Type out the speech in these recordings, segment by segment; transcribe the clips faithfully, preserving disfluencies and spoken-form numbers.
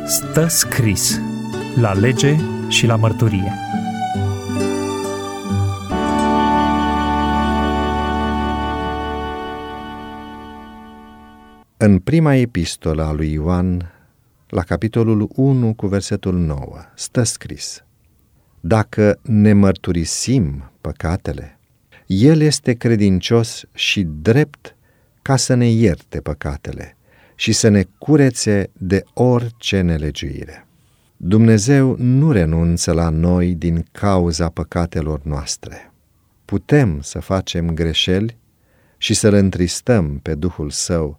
Stă scris la lege și la mărturie. În prima epistolă a lui Ioan, la capitolul unu cu versetul nouă, stă scris: Dacă ne mărturisim păcatele, El este credincios și drept ca să ne ierte păcatele și să ne curețe de orice nelegiuire. Dumnezeu nu renunță la noi din cauza păcatelor noastre. Putem să facem greșeli și să-L întristăm pe Duhul Său,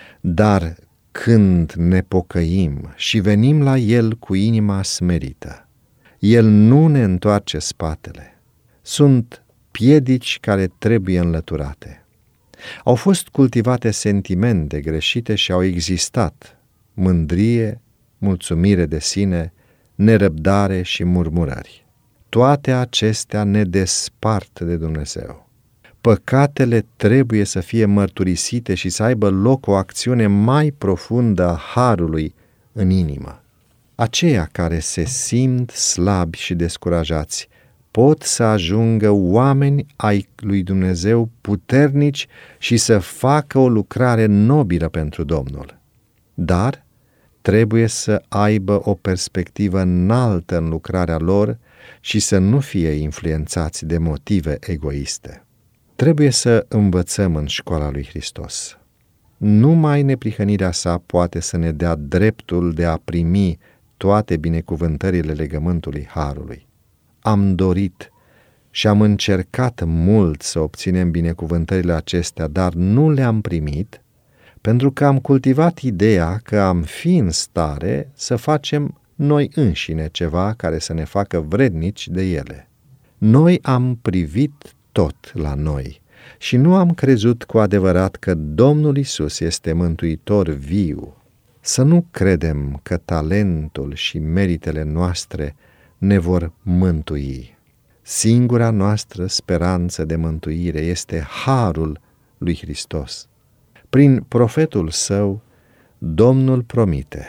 dar când ne pocăim și venim la El cu inima smerită, El nu ne întoarce spatele. Sunt piedici care trebuie înlăturate. Au fost cultivate sentimente greșite și au existat mândrie, mulțumire de sine, nerăbdare și murmurări. Toate acestea ne despart de Dumnezeu. Păcatele trebuie să fie mărturisite și să aibă loc o acțiune mai profundă a harului în inimă. Aceia care se simt slabi și descurajați pot să ajungă oameni ai lui Dumnezeu puternici și să facă o lucrare nobilă pentru Domnul. Dar trebuie să aibă o perspectivă înaltă în lucrarea lor și să nu fie influențați de motive egoiste. Trebuie să învățăm în școala lui Hristos. Numai neprihănirea sa poate să ne dea dreptul de a primi toate binecuvântările legământului harului. Am dorit și am încercat mult să obținem binecuvântările acestea, dar nu le-am primit pentru că am cultivat ideea că am fi în stare să facem noi înșine ceva care să ne facă vrednici de ele. Noi am privit tot la noi și nu am crezut cu adevărat că Domnul Iisus este mântuitor viu. Să nu credem că talentul și meritele noastre ne vor mântui. Singura noastră speranță de mântuire este harul lui Hristos. Prin profetul său, Domnul promite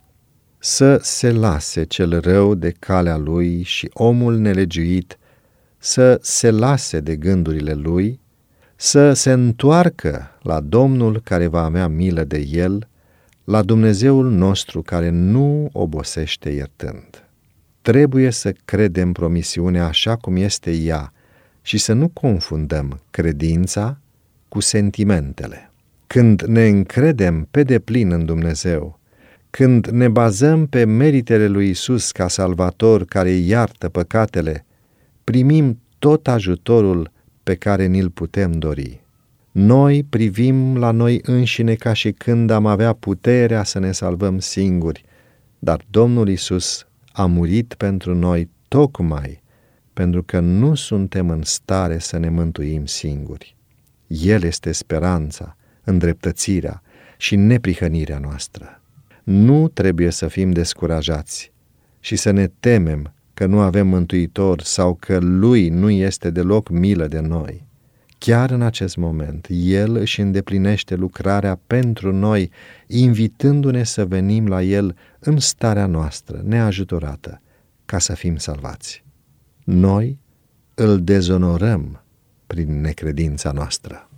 să se lase cel rău de calea lui și omul nelegiuit să se lase de gândurile lui, să se întoarcă la Domnul care va avea milă de el, la Dumnezeul nostru care nu obosește iertând. Trebuie să credem promisiunea așa cum este ea și să nu confundăm credința cu sentimentele. Când ne încredem pe deplin în Dumnezeu, când ne bazăm pe meritele lui Iisus ca Salvator care iartă păcatele, primim tot ajutorul pe care ni-l putem dori. Noi privim la noi înșine ca și când am avea puterea să ne salvăm singuri, dar Domnul Iisus a murit pentru noi tocmai pentru că nu suntem în stare să ne mântuim singuri. El este speranța, îndreptățirea și neprihănirea noastră. Nu trebuie să fim descurajați și să ne temem că nu avem mântuitor sau că Lui nu este deloc milă de noi. Chiar în acest moment, El își îndeplinește lucrarea pentru noi, invitându-ne să venim la El în starea noastră, neajutorată, ca să fim salvați. Noi îl dezonorăm prin necredința noastră.